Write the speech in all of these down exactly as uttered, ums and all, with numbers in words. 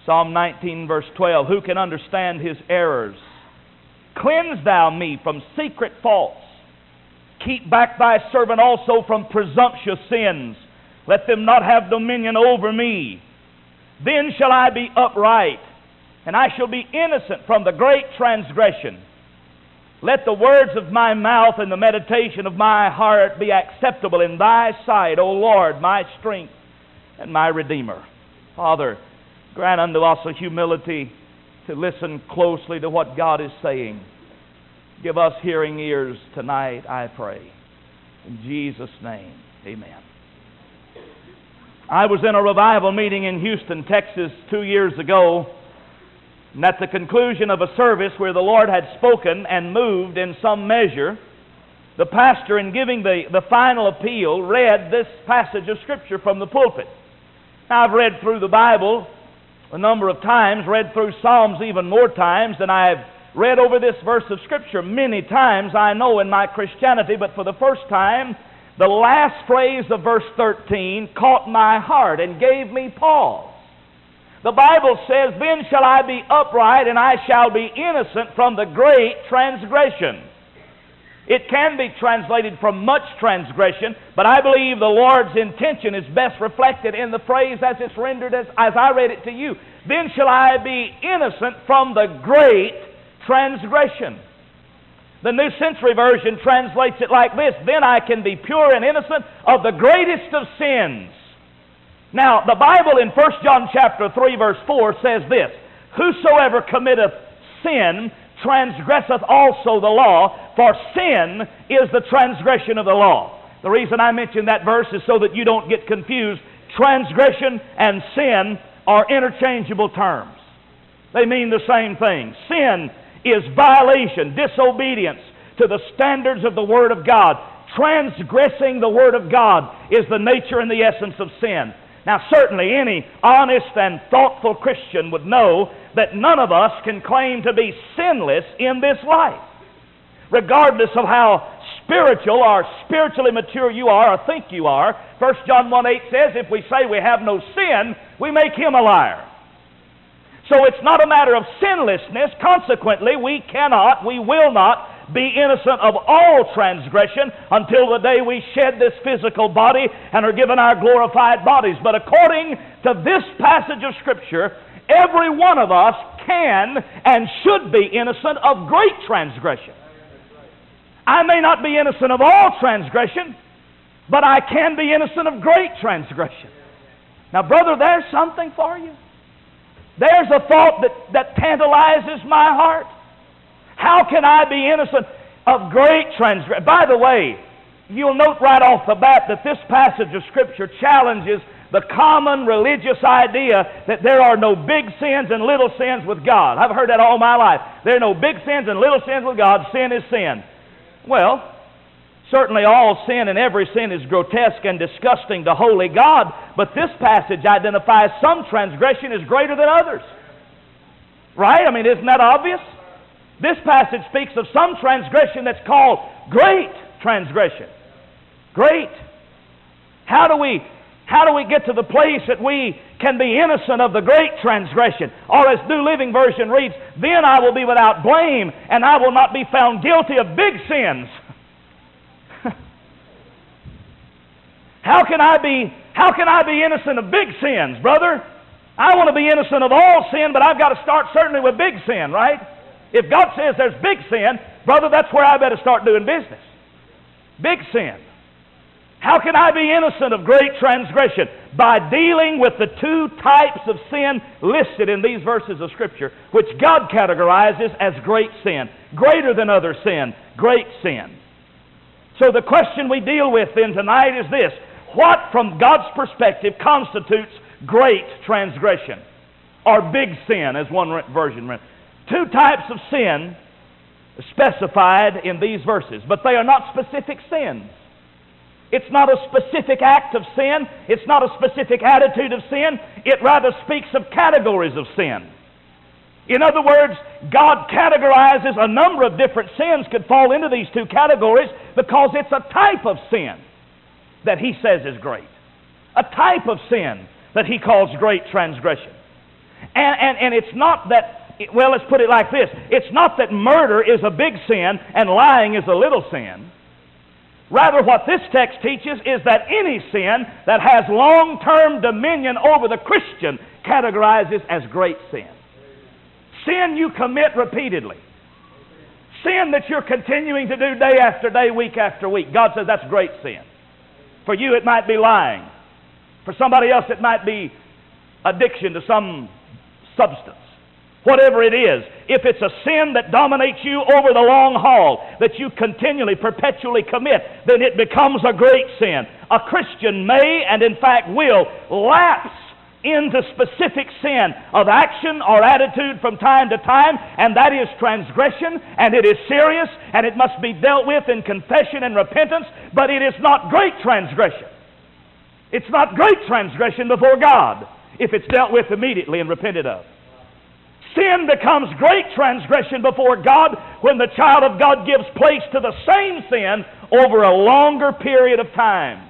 Psalm nineteen, verse twelve, who can understand his errors? Cleanse thou me from secret faults. Keep back thy servant also from presumptuous sins. Let them not have dominion over me. Then shall I be upright, and I shall be innocent from the great transgression. Let the words of my mouth and the meditation of my heart be acceptable in thy sight, O Lord, my strength and my Redeemer. Father, grant unto us a humility to listen closely to what God is saying. Give us hearing ears tonight, I pray. In Jesus' name, amen. I was in a revival meeting in Houston, Texas, two years ago, and at the conclusion of a service where the Lord had spoken and moved in some measure, the pastor, in giving the, the final appeal, read this passage of Scripture from the pulpit. Now, I've read through the Bible a number of times, read through Psalms even more times, and I've read over this verse of Scripture many times, I know, in my Christianity, but for the first time, the last phrase of verse thirteen caught my heart and gave me pause. The Bible says, then shall I be upright, and I shall be innocent from the great transgression. It can be translated from much transgression, but I believe the Lord's intention is best reflected in the phrase as it's rendered as, as I read it to you. Then shall I be innocent from the great transgression. The New Century Version translates it like this, then I can be pure and innocent of the greatest of sins. Now, the Bible in First John chapter three, verse four says this, whosoever committeth sin transgresseth also the law, for sin is the transgression of the law. The reason I mention that verse is so that you don't get confused. Transgression and sin are interchangeable terms. They mean the same thing. Sin is violation, disobedience to the standards of the Word of God. Transgressing the Word of God is the nature and the essence of sin. Now, certainly any honest and thoughtful Christian would know that none of us can claim to be sinless in this life. Regardless of how spiritual or spiritually mature you are or think you are, First John one eight says, if we say we have no sin, we make him a liar. So it's not a matter of sinlessness. Consequently, we cannot, we will not be innocent of all transgression until the day we shed this physical body and are given our glorified bodies. But according to this passage of Scripture, every one of us can and should be innocent of great transgression. I may not be innocent of all transgression, but I can be innocent of great transgression. Now, brother, there's something for you. There's a thought that, that tantalizes my heart. How can I be innocent of great transgression? By the way, you'll note right off the bat that this passage of Scripture challenges the common religious idea that there are no big sins and little sins with God. I've heard that all my life. There are no big sins and little sins with God. Sin is sin. Well, certainly all sin and every sin is grotesque and disgusting to holy God, but this passage identifies some transgression is greater than others. Right? I mean, isn't that obvious? This passage speaks of some transgression that's called great transgression. Great. How do we, how do we get to the place that we can be innocent of the great transgression? Or as New Living Version reads, then I will be without blame, and I will not be found guilty of big sins. How can I be, how can I be innocent of big sins, brother? I want to be innocent of all sin, but I've got to start certainly with big sin, right? If God says there's big sin, brother, that's where I better start doing business. Big sin. How can I be innocent of great transgression? By dealing with the two types of sin listed in these verses of Scripture, which God categorizes as great sin. Greater than other sin. Great sin. So the question we deal with then tonight is this. What, from God's perspective, constitutes great transgression? Or big sin, as one version read. Two types of sin specified in these verses, but they are not specific sins. It's not a specific act of sin. It's not a specific attitude of sin. It rather speaks of categories of sin. In other words, God categorizes a number of different sins could fall into these two categories because it's a type of sin that He says is great. A type of sin that He calls great transgression. And, and, and it's not that, well, let's put it like this. It's not that murder is a big sin and lying is a little sin. Rather, what this text teaches is that any sin that has long-term dominion over the Christian categorizes as great sin. Sin you commit repeatedly. Sin that you're continuing to do day after day, week after week. God says that's great sin. For you it might be lying. For somebody else it might be addiction to some substance. Whatever it is, if it's a sin that dominates you over the long haul, that you continually, perpetually commit, then it becomes a great sin. A Christian may, and in fact will, lapse into specific sin of action or attitude from time to time, and that is transgression, and it is serious, and it must be dealt with in confession and repentance, but it is not great transgression. It's not great transgression before God if it's dealt with immediately and repented of. Sin becomes great transgression before God when the child of God gives place to the same sin over a longer period of time.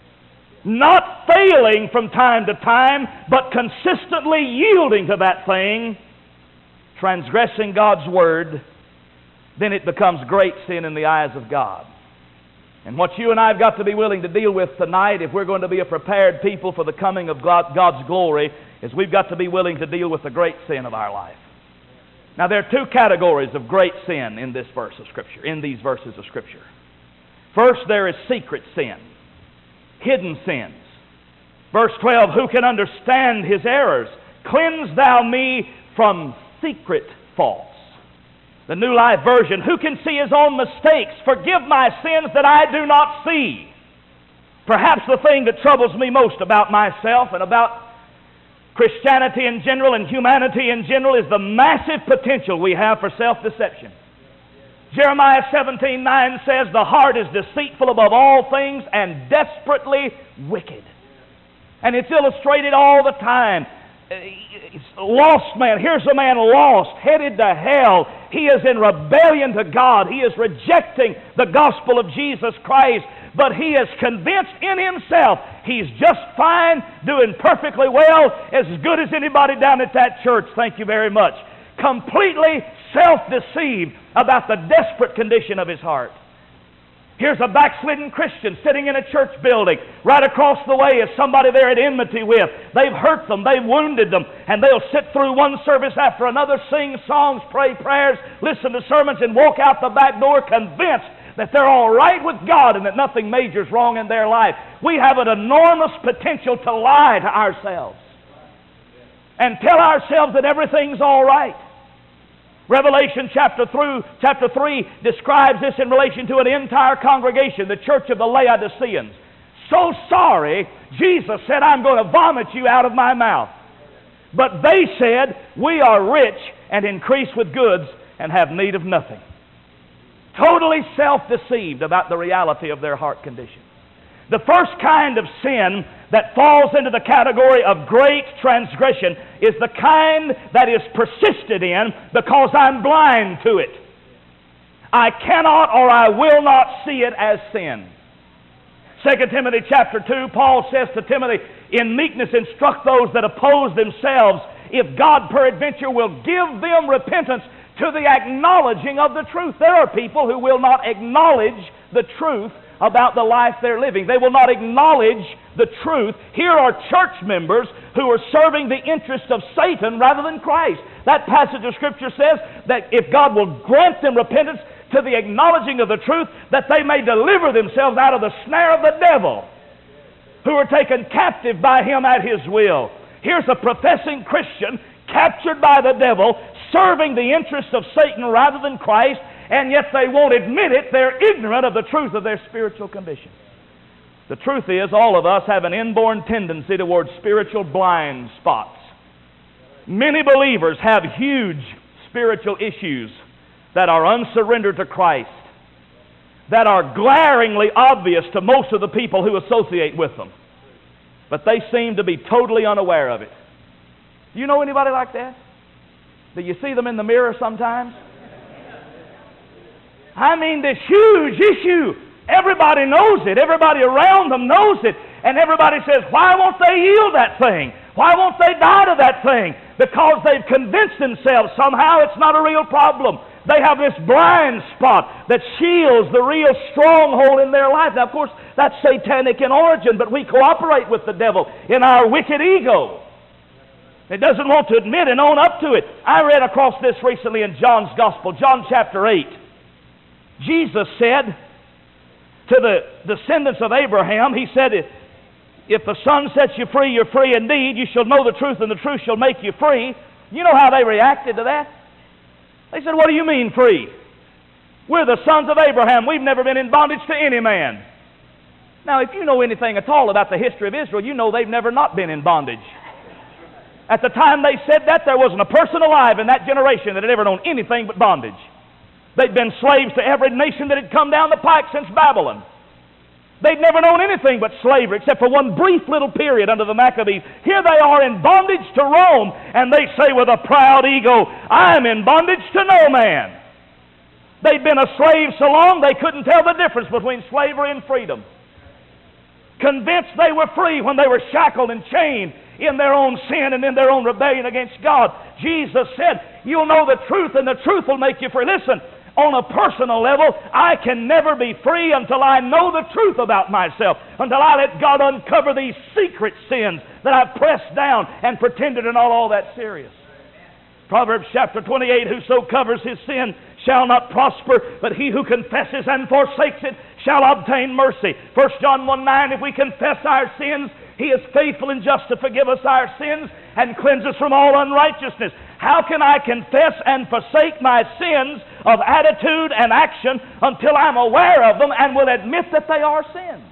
Not failing from time to time, but consistently yielding to that thing, transgressing God's Word, then it becomes great sin in the eyes of God. And what you and I have got to be willing to deal with tonight, if we're going to be a prepared people for the coming of God, God's glory, is we've got to be willing to deal with the great sin of our life. Now, there are two categories of great sin in this verse of Scripture, in these verses of Scripture. First, there is secret sin, hidden sins. Verse twelve, who can understand his errors? Cleanse thou me from secret faults. The New Life Version, who can see his own mistakes? Forgive my sins that I do not see. Perhaps the thing that troubles me most about myself and about Christianity in general and humanity in general is the massive potential we have for self-deception. Jeremiah seventeen nine says, the heart is deceitful above all things and desperately wicked. And it's illustrated all the time. Lost man, here's a man lost, headed to hell. He is in rebellion to God. He is rejecting the gospel of Jesus Christ. But he is convinced in himself he's just fine, doing perfectly well, as good as anybody down at that church, thank you very much. Completely self-deceived about the desperate condition of his heart. Here's a backslidden Christian sitting in a church building. Right across the way is somebody they're at enmity with. They've hurt them, they've wounded them, and they'll sit through one service after another, sing songs, pray prayers, listen to sermons, and walk out the back door convinced that they're all right with God and that nothing major is wrong in their life. We have an enormous potential to lie to ourselves and tell ourselves that everything's all right. Revelation chapter three, chapter three describes this in relation to an entire congregation, the church of the Laodiceans. So sorry, Jesus said, I'm going to vomit you out of my mouth. But they said, we are rich and increase with goods and have need of nothing. Totally self-deceived about the reality of their heart condition. The first kind of sin that falls into the category of great transgression is the kind that is persisted in because I'm blind to it. I cannot or I will not see it as sin. Second Timothy chapter two, Paul says to Timothy, in meekness instruct those that oppose themselves, if God peradventure will give them repentance to the acknowledging of the truth. There are people who will not acknowledge the truth about the life they're living. They will not acknowledge the truth. Here are church members who are serving the interest of Satan rather than Christ. That passage of Scripture says that if God will grant them repentance to the acknowledging of the truth, that they may deliver themselves out of the snare of the devil, who are taken captive by him at his will. Here's a professing Christian captured by the devil, serving the interests of Satan rather than Christ, and yet they won't admit it. They're ignorant of the truth of their spiritual condition. The truth is, all of us have an inborn tendency towards spiritual blind spots. Many believers have huge spiritual issues that are unsurrendered to Christ, that are glaringly obvious to most of the people who associate with them, but they seem to be totally unaware of it. Do you know anybody like that? Do you see them in the mirror sometimes? I mean, this huge issue. Everybody knows it. Everybody around them knows it. And everybody says, why won't they yield that thing? Why won't they die to that thing? Because they've convinced themselves somehow it's not a real problem. They have this blind spot that shields the real stronghold in their life. Now, of course, that's satanic in origin, but we cooperate with the devil in our wicked ego. It doesn't want to admit and own up to it. I read across this recently in John's Gospel, John chapter eight. Jesus said to the descendants of Abraham, He said, if the Son sets you free, you're free indeed. You shall know the truth, and the truth shall make you free. You know how they reacted to that? They said, what do you mean free? We're the sons of Abraham. We've never been in bondage to any man. Now, if you know anything at all about the history of Israel, you know they've never not been in bondage. At the time they said that, there wasn't a person alive in that generation that had ever known anything but bondage. They'd been slaves to every nation that had come down the pike since Babylon. They'd never known anything but slavery except for one brief little period under the Maccabees. Here they are in bondage to Rome, and they say with a proud ego, I'm in bondage to no man. They'd been a slave so long they couldn't tell the difference between slavery and freedom. Convinced they were free when they were shackled and chained in their own sin and in their own rebellion against God. Jesus said, you'll know the truth, and the truth will make you free. Listen, on a personal level, I can never be free until I know the truth about myself, until I let God uncover these secret sins that I've pressed down and pretended are not all that serious. Proverbs chapter twenty-eight, whoso covers his sin shall not prosper, but he who confesses and forsakes it shall obtain mercy. First John one nine, if we confess our sins, He is faithful and just to forgive us our sins and cleanse us from all unrighteousness. How can I confess and forsake my sins of attitude and action until I'm aware of them and will admit that they are sins?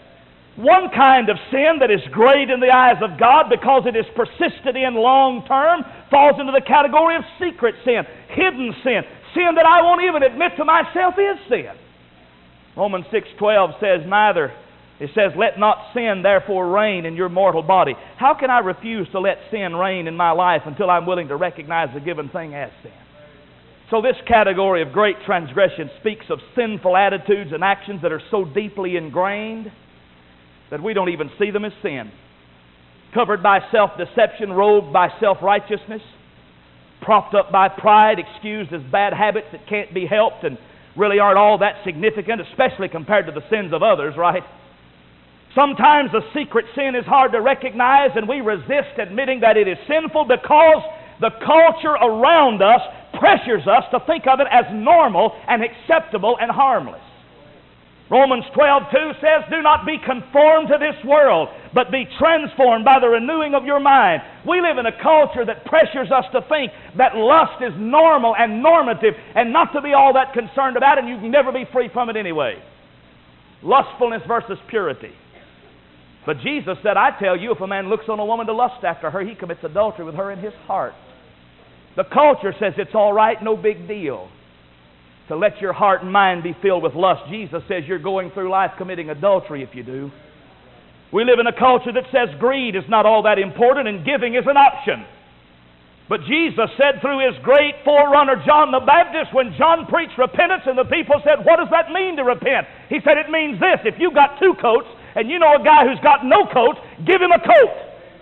One kind of sin that is great in the eyes of God because it is persisted in long term falls into the category of secret sin, hidden sin, sin that I won't even admit to myself is sin. Romans six twelve says, neither, it says, let not sin therefore reign in your mortal body. How can I refuse to let sin reign in my life until I'm willing to recognize the given thing as sin? So this category of great transgression speaks of sinful attitudes and actions that are so deeply ingrained that we don't even see them as sin. Covered by self-deception, robed by self-righteousness, propped up by pride, excused as bad habits that can't be helped and really aren't all that significant, especially compared to the sins of others, right? Sometimes a secret sin is hard to recognize, and we resist admitting that it is sinful because the culture around us pressures us to think of it as normal and acceptable and harmless. Romans twelve two says, do not be conformed to this world, but be transformed by the renewing of your mind. We live in a culture that pressures us to think that lust is normal and normative and not to be all that concerned about it, and you can never be free from it anyway. Lustfulness versus purity. But Jesus said, I tell you, if a man looks on a woman to lust after her, he commits adultery with her in his heart. The culture says it's all right, no big deal to let your heart and mind be filled with lust. Jesus says you're going through life committing adultery if you do. We live in a culture that says greed is not all that important and giving is an option. But Jesus said through His great forerunner, John the Baptist, when John preached repentance and the people said, what does that mean to repent? He said, it means this. If you've got two coats and you know a guy who's got no coat, give him a coat.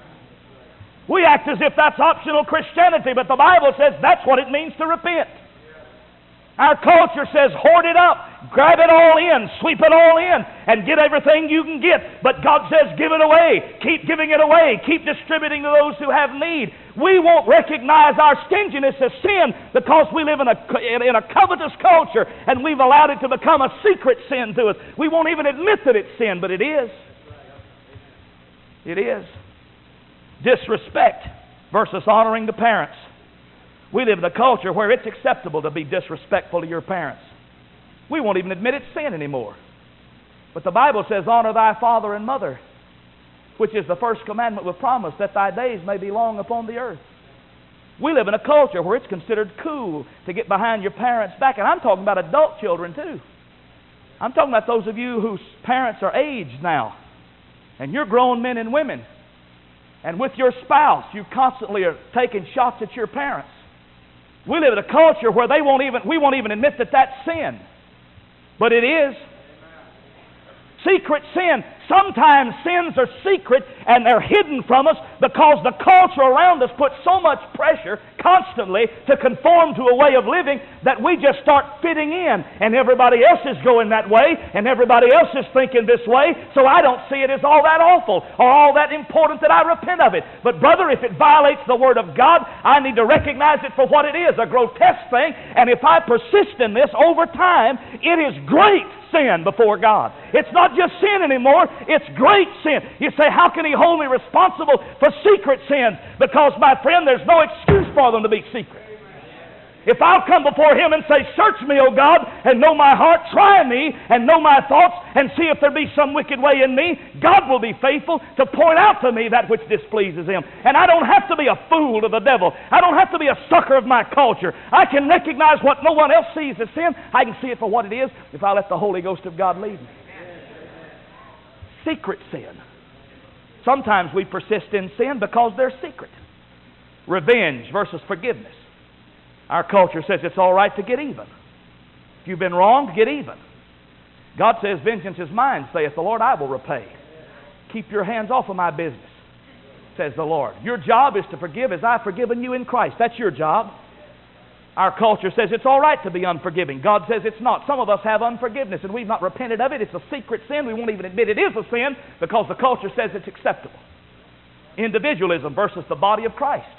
We act as if that's optional Christianity, but the Bible says that's what it means to repent. Our culture says, hoard it up, grab it all in, sweep it all in, and get everything you can get. But God says, give it away. Keep giving it away. Keep distributing to those who have need. We won't recognize our stinginess as sin because we live in a, in a covetous culture, and we've allowed it to become a secret sin to us. We won't even admit that it's sin, but it is. It is. Disrespect versus honoring the parents. We live in a culture where it's acceptable to be disrespectful to your parents. We won't even admit it's sin anymore. But the Bible says, honor thy father and mother, which is the first commandment with promise, that thy days may be long upon the earth. We live in a culture where it's considered cool to get behind your parents' back. And I'm talking about adult children too. I'm talking about those of you whose parents are aged now. And you're grown men and women. And with your spouse, you constantly are taking shots at your parents. We live in a culture where they won't even, we won't even admit that that's sin. But it is. Secret sin. Sometimes sins are secret and they're hidden from us because the culture around us puts so much pressure constantly to conform to a way of living that we just start fitting in, and everybody else is going that way and everybody else is thinking this way, so I don't see it as all that awful or all that important that I repent of it. But brother, if it violates the Word of God, I need to recognize it for what it is, a grotesque thing, and if I persist in this over time, it is great sin before God. It's not just sin anymore, it's great sin. You say, how can He hold me responsible for secret sins? Because, my friend, there's no excuse for them to be secret. If I'll come before Him and say, search me, O God, and know my heart, try me, and know my thoughts, and see if there be some wicked way in me, God will be faithful to point out to me that which displeases Him. And I don't have to be a fool to the devil. I don't have to be a sucker of my culture. I can recognize what no one else sees as sin. I can see it for what it is if I let the Holy Ghost of God lead me. Secret sin. Sometimes we persist in sin because they're secret. Revenge versus forgiveness. Our culture says it's all right to get even. If you've been wronged, get even. God says, vengeance is mine, saith the Lord, I will repay. Keep your hands off of my business, says the Lord. Your job is to forgive as I've forgiven you in Christ. That's your job. Our culture says it's all right to be unforgiving. God says it's not. Some of us have unforgiveness and we've not repented of it. It's a secret sin. We won't even admit it is a sin because the culture says it's acceptable. Individualism versus the body of Christ.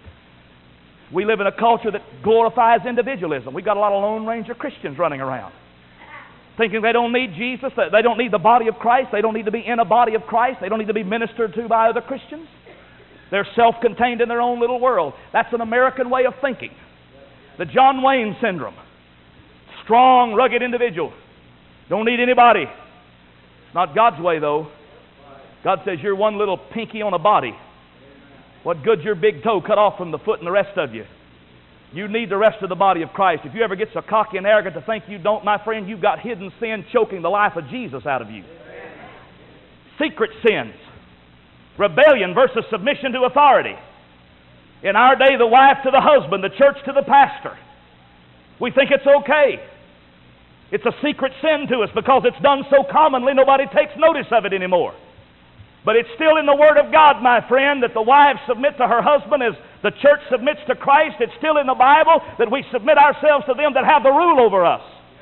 We live in a culture that glorifies individualism. We've got a lot of Lone Ranger Christians running around, thinking they don't need Jesus, they don't need the body of Christ, they don't need to be in a body of Christ, they don't need to be ministered to by other Christians. They're self-contained in their own little world. That's an American way of thinking. The John Wayne syndrome. Strong, rugged individual. Don't need anybody. It's not God's way, though. God says you're one little pinky on a body. What good's your big toe cut off from the foot and the rest of you? You need the rest of the body of Christ. If you ever get so cocky and arrogant to think you don't, my friend, you've got hidden sin choking the life of Jesus out of you. Secret sins. Rebellion versus submission to authority. In our day, the wife to the husband, the church to the pastor. We think it's okay. It's a secret sin to us because it's done so commonly nobody takes notice of it anymore. But it's still in the Word of God, my friend, that the wife submit to her husband as the church submits to Christ. It's still in the Bible that we submit ourselves to them that have the rule over us.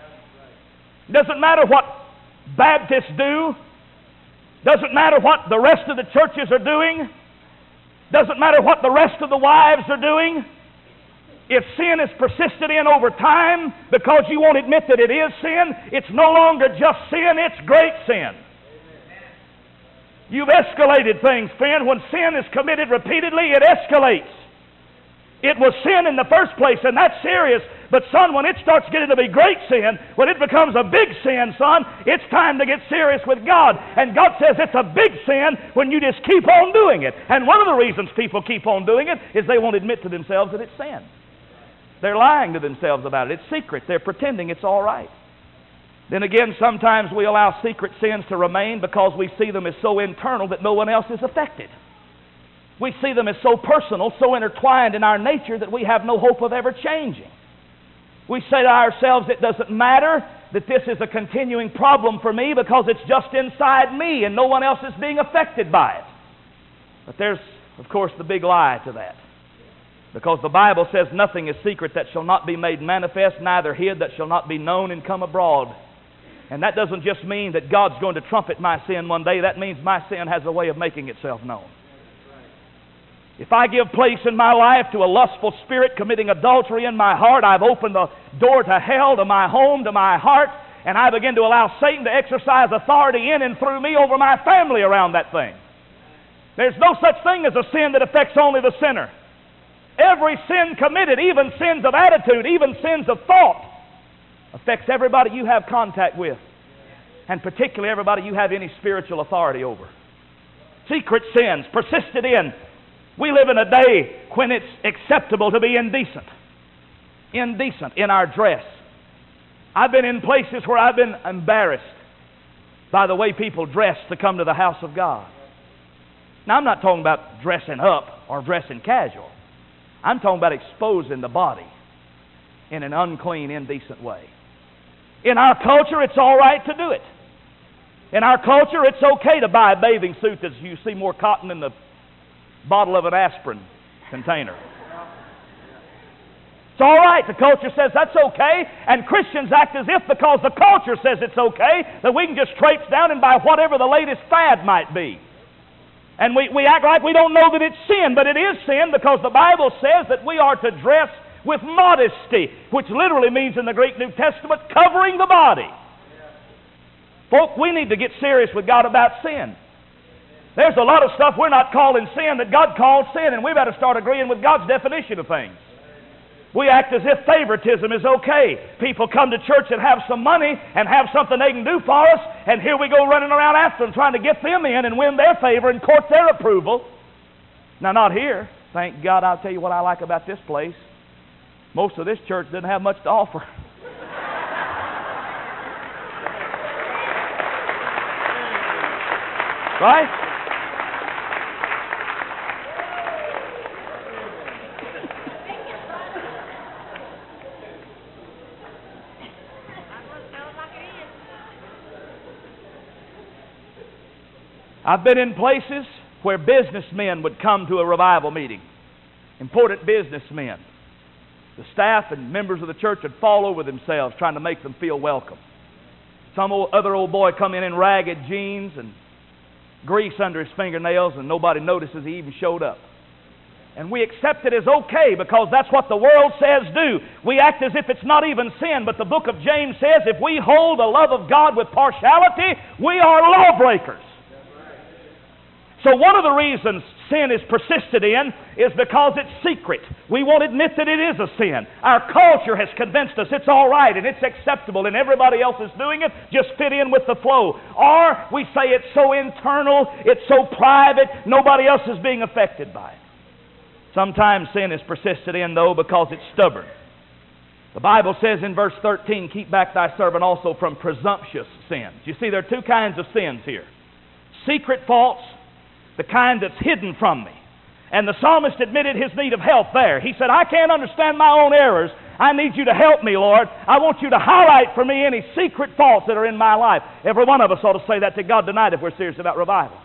It doesn't matter what Baptists do. Doesn't matter what the rest of the churches are doing. Doesn't matter what the rest of the wives are doing. If sin is persisted in over time because you won't admit that it is sin, it's no longer just sin, it's great sin. You've escalated things, friend. When sin is committed repeatedly, it escalates. It was sin in the first place, and that's serious. But son, when it starts getting to be great sin, when it becomes a big sin, son, it's time to get serious with God. And God says it's a big sin when you just keep on doing it. And one of the reasons people keep on doing it is they won't admit to themselves that it's sin. They're lying to themselves about it. It's secret. They're pretending it's all right. Then again, sometimes we allow secret sins to remain because we see them as so internal that no one else is affected. We see them as so personal, so intertwined in our nature that we have no hope of ever changing. We say to ourselves, it doesn't matter that this is a continuing problem for me because it's just inside me and no one else is being affected by it. But there's, of course, the big lie to that. Because the Bible says nothing is secret that shall not be made manifest, neither hid that shall not be known and come abroad. And that doesn't just mean that God's going to trumpet my sin one day. That means my sin has a way of making itself known. If I give place in my life to a lustful spirit committing adultery in my heart, I've opened the door to hell, to my home, to my heart, and I begin to allow Satan to exercise authority in and through me over my family around that thing. There's no such thing as a sin that affects only the sinner. Every sin committed, even sins of attitude, even sins of thought, affects everybody you have contact with, and particularly everybody you have any spiritual authority over. Secret sins, persisted in. We live in a day when it's acceptable to be indecent. Indecent in our dress. I've been in places where I've been embarrassed by the way people dress to come to the house of God. Now, I'm not talking about dressing up or dressing casual. I'm talking about exposing the body in an unclean, indecent way. In our culture, it's all right to do it. In our culture, it's okay to buy a bathing suit that you see more cotton in the bottle of an aspirin container. It's all right. The culture says that's okay, and Christians act as if because the culture says it's okay that we can just traipse down and buy whatever the latest fad might be. And we, we act like we don't know that it's sin, but it is sin because the Bible says that we are to dress with modesty, which literally means in the Greek New Testament, covering the body. Folk, we need to get serious with God about sin. There's a lot of stuff we're not calling sin that God calls sin, and we've got to start agreeing with God's definition of things. We act as if favoritism is okay. People come to church and have some money and have something they can do for us, and here we go running around after them trying to get them in and win their favor and court their approval. Now, not here. Thank God. I'll tell you what I like about this place. Most of this church doesn't have much to offer. Right? I've been in places where businessmen would come to a revival meeting. Important businessmen. The staff and members of the church would fall over themselves trying to make them feel welcome. Some old, other old boy come in in ragged jeans and grease under his fingernails, and nobody notices he even showed up. And we accept it as okay because that's what the world says do. We act as if it's not even sin, but the book of James says if we hold the love of God with partiality, we are lawbreakers. So one of the reasons sin is persisted in is because it's secret. We won't admit that it is a sin. Our culture has convinced us it's all right and it's acceptable and everybody else is doing it, just fit in with the flow. Or we say it's so internal, it's so private, nobody else is being affected by it. Sometimes sin is persisted in, though, because it's stubborn. The Bible says in verse thirteen, keep back thy servant also from presumptuous sins. You see, there are two kinds of sins here. Secret faults, the kind that's hidden from me. And the psalmist admitted his need of help there. He said, I can't understand my own errors. I need you to help me, Lord. I want you to highlight for me any secret faults that are in my life. Every one of us ought to say that to God tonight if we're serious about revival.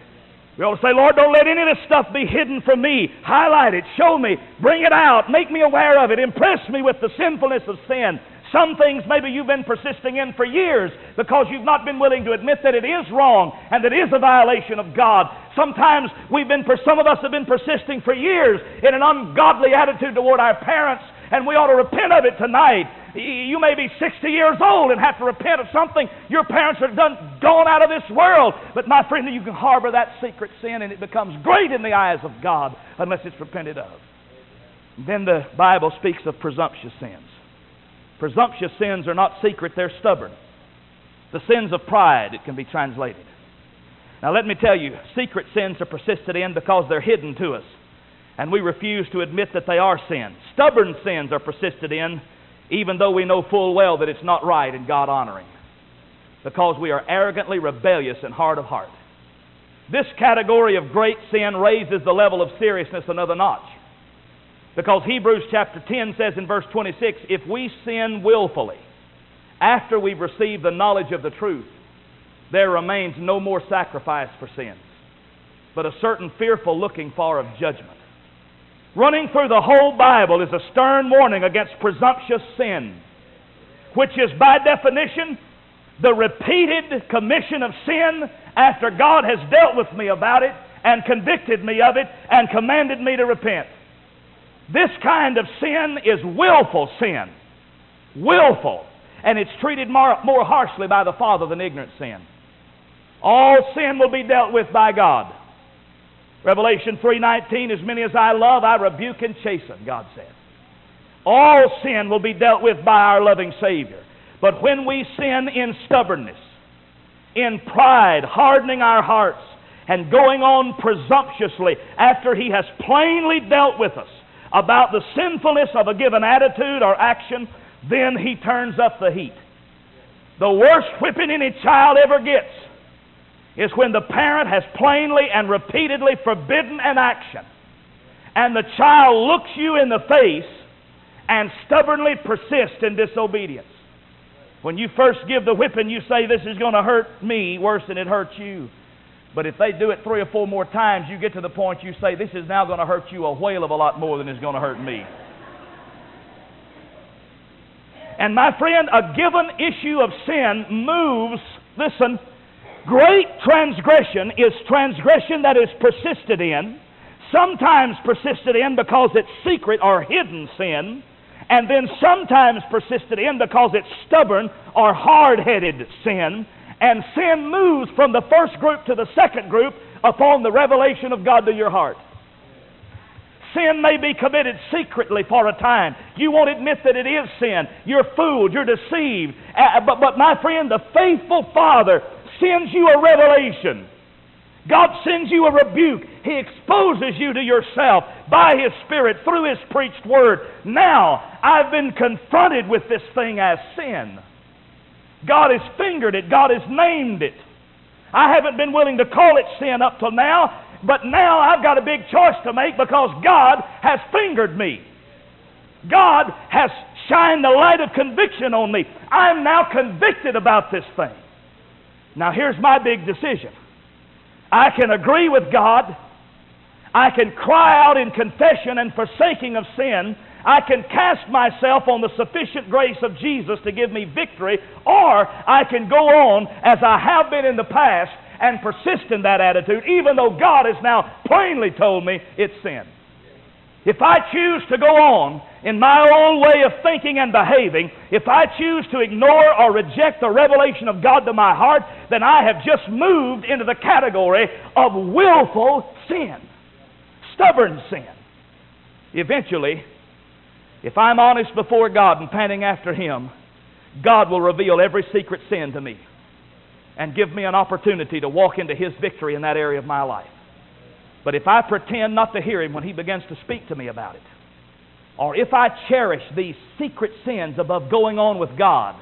We ought to say, Lord, don't let any of this stuff be hidden from me. Highlight it, show me, bring it out, make me aware of it, impress me with the sinfulness of sin. Some things maybe you've been persisting in for years because you've not been willing to admit that it is wrong and that it is a violation of God. Sometimes we've been, some of us have been persisting for years in an ungodly attitude toward our parents, and we ought to repent of it tonight. You may be sixty years old and have to repent of something. Your parents are done gone out of this world. But my friend, you can harbor that secret sin and it becomes great in the eyes of God unless it's repented of. Then the Bible speaks of presumptuous sins. Presumptuous sins are not secret, they're stubborn. The sins of pride, it can be translated. Now let me tell you, secret sins are persisted in because they're hidden to us, and we refuse to admit that they are sins. Stubborn sins are persisted in even though we know full well that it's not right and God-honoring, because we are arrogantly rebellious and hard of heart. This category of great sin raises the level of seriousness another notch. Because Hebrews chapter ten says in verse twenty-six, if we sin willfully after we've received the knowledge of the truth, there remains no more sacrifice for sins, but a certain fearful looking for of judgment. Running through the whole Bible is a stern warning against presumptuous sin, which is by definition the repeated commission of sin after God has dealt with me about it and convicted me of it and commanded me to repent. This kind of sin is willful sin. Willful. And it's treated more, more harshly by the Father than ignorant sin. All sin will be dealt with by God. Revelation three nineteen, as many as I love, I rebuke and chasten, God says. All sin will be dealt with by our loving Savior. But when we sin in stubbornness, in pride, hardening our hearts, and going on presumptuously after He has plainly dealt with us about the sinfulness of a given attitude or action, then He turns up the heat. The worst whipping any child ever gets is when the parent has plainly and repeatedly forbidden an action, and the child looks you in the face and stubbornly persists in disobedience. When you first give the whipping, you say, this is going to hurt me worse than it hurts you. But if they do it three or four more times, you get to the point you say, this is now going to hurt you a whale of a lot more than it's going to hurt me. And my friend, a given issue of sin moves, listen, great transgression is transgression that is persisted in, sometimes persisted in because it's secret or hidden sin, and then sometimes persisted in because it's stubborn or hard-headed sin. And sin moves from the first group to the second group upon the revelation of God to your heart. Sin may be committed secretly for a time. You won't admit that it is sin. You're fooled. You're deceived. Uh, but, but my friend, the faithful Father sends you a revelation. God sends you a rebuke. He exposes you to yourself by His Spirit through His preached Word. Now, I've been confronted with this thing as sin. God has fingered it. God has named it. I haven't been willing to call it sin up till now, but now I've got a big choice to make because God has fingered me. God has shined the light of conviction on me. I'm now convicted about this thing. Now here's my big decision. I can agree with God. I can cry out in confession and forsaking of sin. I can cast myself on the sufficient grace of Jesus to give me victory, or I can go on as I have been in the past and persist in that attitude, even though God has now plainly told me it's sin. If I choose to go on in my own way of thinking and behaving, if I choose to ignore or reject the revelation of God to my heart, then I have just moved into the category of willful sin, stubborn sin. Eventually, if I'm honest before God and panting after Him, God will reveal every secret sin to me and give me an opportunity to walk into His victory in that area of my life. But if I pretend not to hear Him when He begins to speak to me about it, or if I cherish these secret sins above going on with God,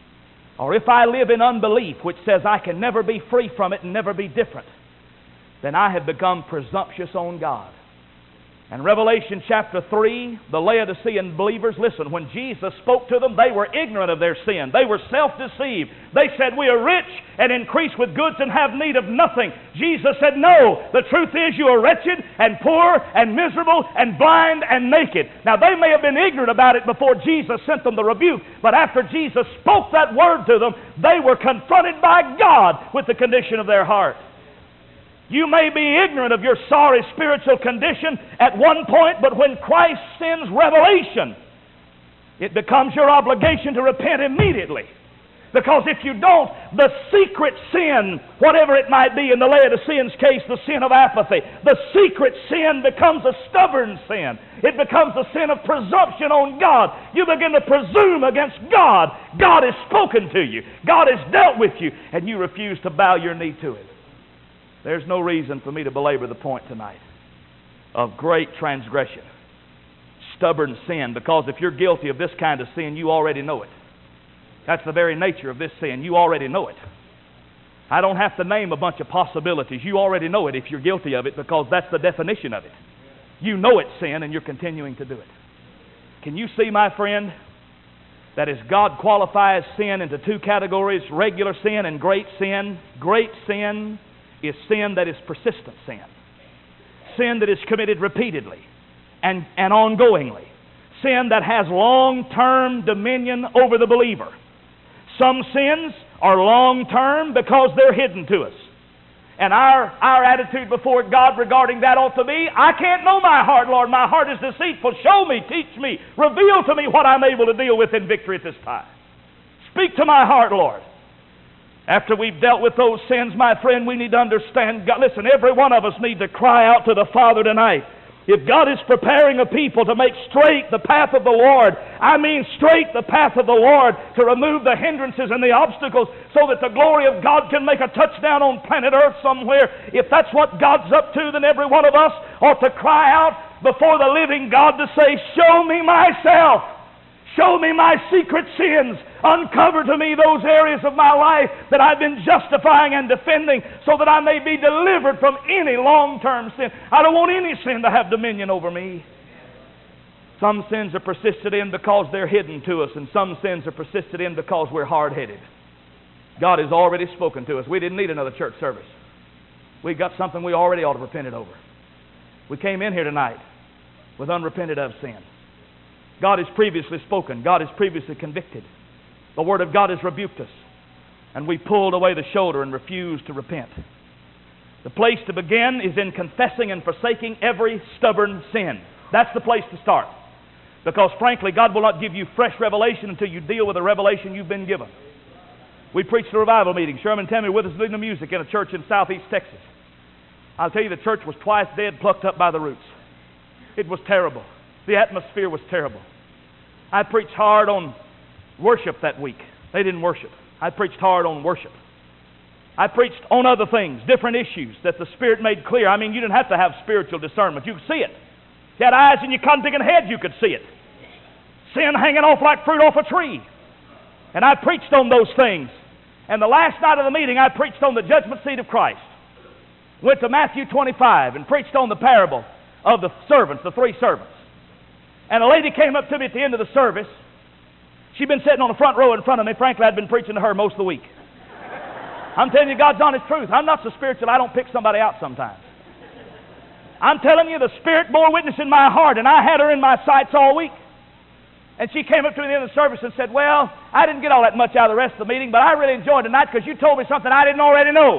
or if I live in unbelief, which says I can never be free from it and never be different, then I have become presumptuous on God. And Revelation chapter three, the Laodicean believers, listen, when Jesus spoke to them, they were ignorant of their sin. They were self-deceived. They said, we are rich and increase with goods and have need of nothing. Jesus said, no, the truth is you are wretched and poor and miserable and blind and naked. Now they may have been ignorant about it before Jesus sent them the rebuke, but after Jesus spoke that word to them, they were confronted by God with the condition of their heart. You may be ignorant of your sorry spiritual condition at one point, but when Christ sends revelation, it becomes your obligation to repent immediately. Because if you don't, the secret sin, whatever it might be, in the Laodiceans' case, the sin of apathy, the secret sin becomes a stubborn sin. It becomes a sin of presumption on God. You begin to presume against God. God has spoken to you. God has dealt with you, and you refuse to bow your knee to Him. There's no reason for me to belabor the point tonight of great transgression, stubborn sin, because if you're guilty of this kind of sin, you already know it. That's the very nature of this sin. You already know it. I don't have to name a bunch of possibilities. You already know it if you're guilty of it, because that's the definition of it. You know it's sin and you're continuing to do it. Can you see, my friend, that as God qualifies sin into two categories, regular sin and great sin, great sin is sin that is persistent sin. Sin that is committed repeatedly and, and ongoingly. Sin that has long-term dominion over the believer. Some sins are long-term because they're hidden to us. And our, our attitude before God regarding that ought to be, I can't know my heart, Lord. My heart is deceitful. Show me, teach me, reveal to me what I'm able to deal with in victory at this time. Speak to my heart, Lord. After we've dealt with those sins, my friend, we need to understand God. Listen, every one of us needs to cry out to the Father tonight. If God is preparing a people to make straight the path of the Lord, I mean straight the path of the Lord, to remove the hindrances and the obstacles so that the glory of God can make a touchdown on planet Earth somewhere, if that's what God's up to, then every one of us ought to cry out before the living God to say, show me myself. Show me my secret sins. Uncover to me those areas of my life that I've been justifying and defending so that I may be delivered from any long-term sin. I don't want any sin to have dominion over me. Some sins are persisted in because they're hidden to us, and some sins are persisted in because we're hard-headed. God has already spoken to us. We didn't need another church service. We've got something we already ought to have repented over. We came in here tonight with unrepented of sin. God has previously spoken. God has previously convicted. The Word of God has rebuked us. And we pulled away the shoulder and refused to repent. The place to begin is in confessing and forsaking every stubborn sin. That's the place to start. Because frankly, God will not give you fresh revelation until you deal with the revelation you've been given. We preached a revival meeting. Sherman Tammy with us leading the music in a church in southeast Texas. I'll tell you, the church was twice dead, plucked up by the roots. It was terrible. The atmosphere was terrible. I preached hard on worship that week. They didn't worship. I preached hard on worship. I preached on other things, different issues that the Spirit made clear. I mean, you didn't have to have spiritual discernment. You could see it. If you had eyes in your cotton-picking head, you could see it. Sin hanging off like fruit off a tree. And I preached on those things. And the last night of the meeting, I preached on the judgment seat of Christ. Went to Matthew twenty-five and preached on the parable of the servants, the three servants. And a lady came up to me at the end of the service. She'd been sitting on the front row in front of me. Frankly, I'd been preaching to her most of the week. I'm telling you God's honest truth. I'm not so spiritual I don't pick somebody out sometimes. I'm telling you the Spirit bore witness in my heart, and I had her in my sights all week. And she came up to me at the end of the service and said, well, I didn't get all that much out of the rest of the meeting, but I really enjoyed tonight because you told me something I didn't already know.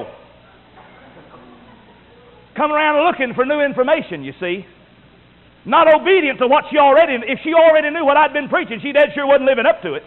Come around looking for new information, you see. Not obedient to what she already, if she already knew what I'd been preaching, she dead sure wasn't living up to it.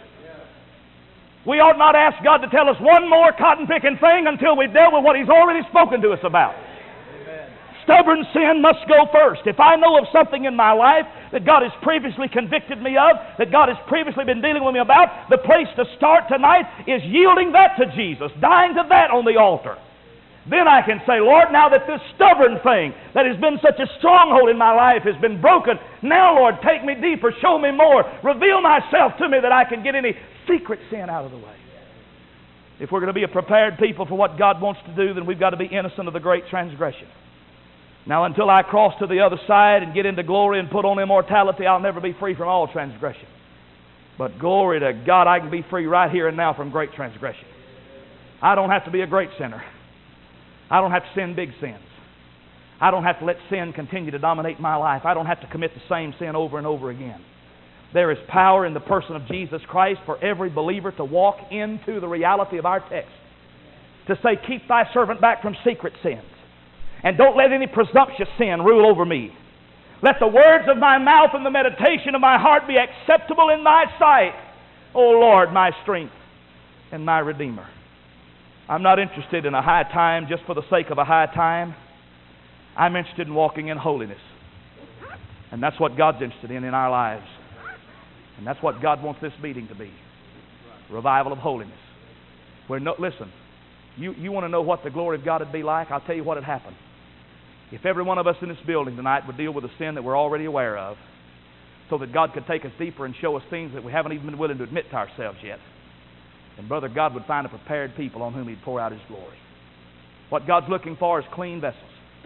We ought not ask God to tell us one more cotton-picking thing until we've dealt with what He's already spoken to us about. Amen. Stubborn sin must go first. If I know of something in my life that God has previously convicted me of, that God has previously been dealing with me about, the place to start tonight is yielding that to Jesus, dying to that on the altar. Then I can say, Lord, now that this stubborn thing that has been such a stronghold in my life has been broken, now, Lord, take me deeper, show me more, reveal myself to me that I can get any secret sin out of the way. If we're going to be a prepared people for what God wants to do, then we've got to be innocent of the great transgression. Now, until I cross to the other side and get into glory and put on immortality, I'll never be free from all transgression. But glory to God, I can be free right here and now from great transgression. I don't have to be a great sinner. I don't have to sin big sins. I don't have to let sin continue to dominate my life. I don't have to commit the same sin over and over again. There is power in the person of Jesus Christ for every believer to walk into the reality of our text. To say, keep thy servant back from secret sins. And don't let any presumptuous sin rule over me. Let the words of my mouth and the meditation of my heart be acceptable in thy sight, O Lord, my strength and my Redeemer. I'm not interested in a high time just for the sake of a high time. I'm interested in walking in holiness. And that's what God's interested in in our lives. And that's what God wants this meeting to be. Revival of holiness. Where no, listen, you, you want to know what the glory of God would be like? I'll tell you what would happen. If every one of us in this building tonight would deal with a sin that we're already aware of, so that God could take us deeper and show us things that we haven't even been willing to admit to ourselves yet, and brother, God would find a prepared people on whom He'd pour out His glory. What God's looking for is clean vessels.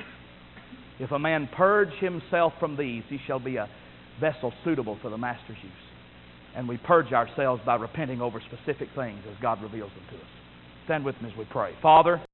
If a man purge himself from these, he shall be a vessel suitable for the Master's use. And we purge ourselves by repenting over specific things as God reveals them to us. Stand with me as we pray. Father,